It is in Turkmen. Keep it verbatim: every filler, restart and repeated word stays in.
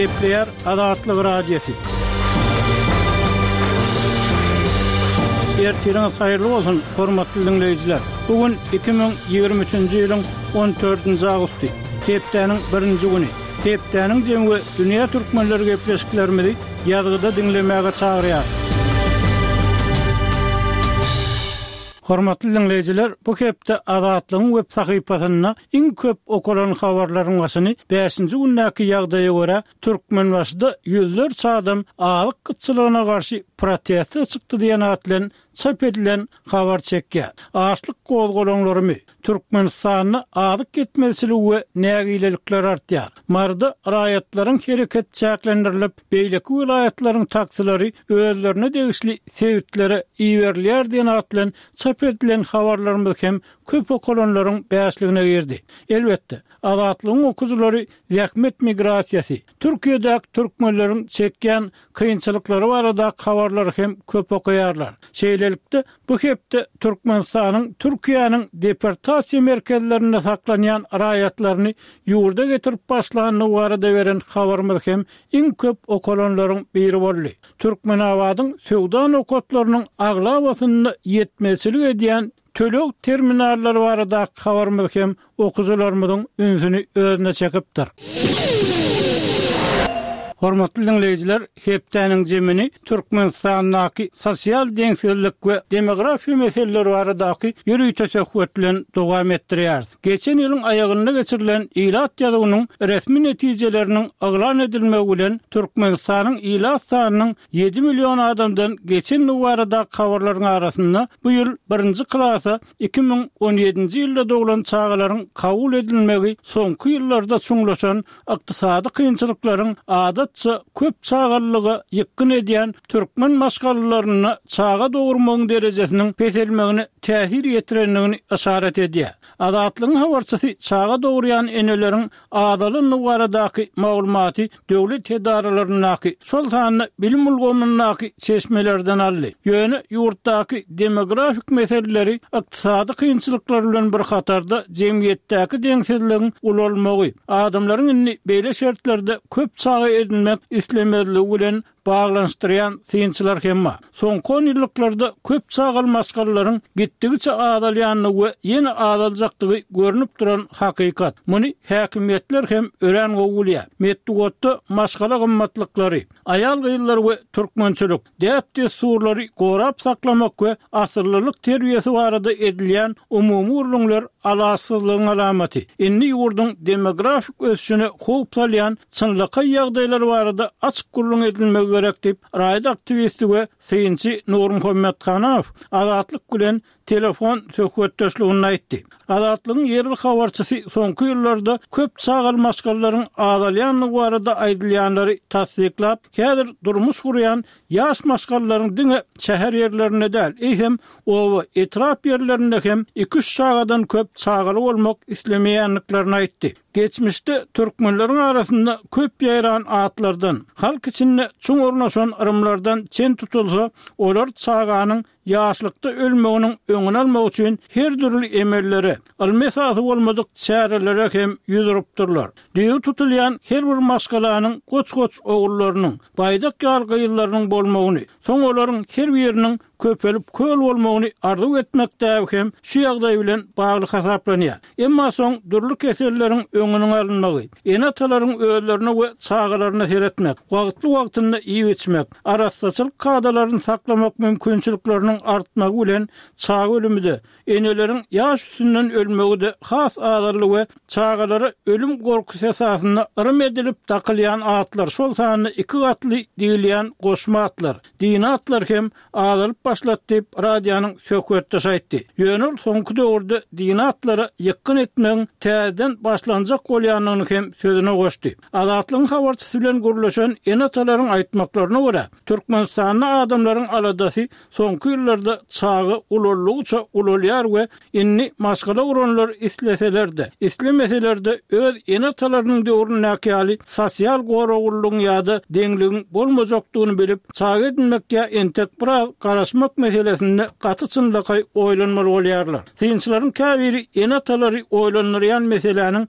Gepleyer Azatlyk radiosu. Ertiriniz hayırlı olsun, hormatly dinleyijiler. Bugün iki bin ýygrimi üçinji ýylyň on dördünji agusty. Hepdeniň birinji güni. Hepdeniň jemgy dünýä türkmenleri gepleşiklerimizi ýazgyda dinlemäge çagyrýar. Hormatly dinleyijiler, bu hepde Azatlygyň web sahypasyna iň köp okulan habarlaryň başyny beşinji günnäki ýagdaýa görä türkmen başyda ýüzlerçe adam alyk gytçylygyna garşy protest çykdy diýen atlan çap edilen habar çekýär. Açlyk gozgolanlary Türkmenistanyny alyk ketmesili we nägilelikler artýar. Marda raýatlaryň hereket çäklendirilip, beýleki vilayatlaryň taksylary özlerine degişli sebäplere iýerler diýen atlan çap edilen habarlarymyz hem köp okulanlaryň bäşligine girdi. Elbetde, Azatlygyň okujulary ýakmet migrasiýasy, Türkiýedäki türkmenleriň çekýän kynçylyklary barada habarlar hem köp okuýarlar. Şeýlelikde bu hepde Türkmenistanyň Türkiýanyň deportasiýa merkezlerinde saklanýan raýatlaryny ýurda getirip başlanyny barada beren habarymyz hem iň köp okulanlaryň biri boldy. Türkmen awadyň Söwdan okotlarynyň aglawasyny ýetmesilik edýän tölög terminallary barada habarymyz hem okujularymyzyň ünsüni özüne çekipdir. Hormatly dinleyijiler, hepdeniň jemini Türkmenistanyň sosial deňsizlik we demografiýa meseleleri baradaky ýürüýi teşekkür bilen dowam etdirýär. Geçen ýylyň aýagyna geçirilen ilat ýazygynyň resmi netijeleriniň aglan edilmegi bilen Türkmenistanyň ilat sanynyň ýedi million adamdan geçen ýyl barada habarlaryň arasynda bu ýyl birinji klasy iki bin on ýedinji ýylda doglan çağalaryň kabul edilmegi soňky ýyllarda çuňlaşan ykdysady kynçylyklaryň adat köp çağallygy ýykyn edýän türkmen maşgallaryny çağa dogurmagyň derejesiniň peselmegine täsir ýetirenligini işaret edýär. Azatlygyň habarçysy çağa dogurýan eneleriň adalyny baradaky maglumaty döwlet edaralarynyňky şol sanyny bilim ulgamynyňky çeşmelerden aldy. Ýöne ýurtdaky demografik meseleleri ykdysady kynçylyklar bilen bir hatarda jemgyýetdäki deňsizligiň ulalmagy, adamlaryň inni beýle şertlerde köp çağa edilmek islemezligi bilen bağlanıştıran synçylar hem var. Soňky on ýyllarda köp çağal maşgallaryň gitdigiçe adalýanyny we ýene adaljakdygy görünüp duran hakykat. Muny häkimetler hem ören gowulýar. Metdugatda maşgala gymmatlyklary, aýal gyýyllary we türkmençilik däpde surlary gorap saklamak we asyrlylyk terbiýesi barada edilýän umumy urlumlar alasyzlygyň alamaty. Inni ýurdun demografik ösüşine howp salýan çynlyka ýagdaýlar barada açyk gurrun edilmegi gerek dip raýat aktivisti we synçy Nur Muhammetkanow Azatlyk bilen telefon söhbetdeşligini aýtdy. Azatlygyň ýerli habarçysy soňky ýyllarda köp çağal maşgallaryň adalýanyny barada aýdylýanlary tasdiklap, häzir durmuş gurýan ýaş maşgallaryň diňe şäher ýerlerine däl, eýsem owa etrap ýerlerinde hem iki üç çağadan köp çağaly bolmak islemeýänliklaryny aýtdy. Geçmişde türkmenleriň arasynda köp ýaýran atlardan, halk içinde çuň ornaşan ırımlardan çen tutulsa, olar çağanyň ýaşlykda ölmeginiň öňüni almak üçin her türlü emelleri, almesasy bolmadyk çärelere hem ýüzüripdirler. Diýip tutulýan her bir maşgalanyň goç-goç ogullarynyň, baýdak ýalgyýlarynyň bolmagyny, soň olaryň her biriniň köpelip köl bolmagyny arzu etmekde hem şu ýagdaý bilen bagly hasaplanýar. Emma soň durly keselleriň öňüniň alynmagy, enatalaryň özlerine we çağalaryna seretmek, wagtly wagtynda iýip içmek, arastaçylyk kadalaryny saklamak mümkinçilikleriniň artmagy bilen çağa ölümide, eneleriň ýaş üstünden ölmegi de has azarly we çağalary ölüm gorkusy esasynda ırym edilip takylýan atlar, şol sanyny iki gatly diýilýän goşma atlar, dini atlar hem azalyp başlatdy diýip radionyň söhbetdeşi aýtdy. Ýönül soňky döwürde dini atlary ýykyn etmegiň täzeden başlanjak bolýanyny hem sözüne goşdy. Azatlygyň habarçysy bilen gurulşan enatalaryň aýtmaklaryna görä, Türkmenistanyň adamlaryň aladasy soňky ýyllarda çağı ulallygyça ulalýar we inni maşgala uranlar isleseler-de, islemeseler-de öz enatalarynyň döwrüne näkýali sosial goragullygyň ýa-da deňligiň bolmajakdygyny bilip, çağı edilmek ýa entek bir garaşmak meselesinde gaty çynlykay oýlanmaly bolýarlar. Synçylaryň käbiri enatalary oýlanýan meseleniň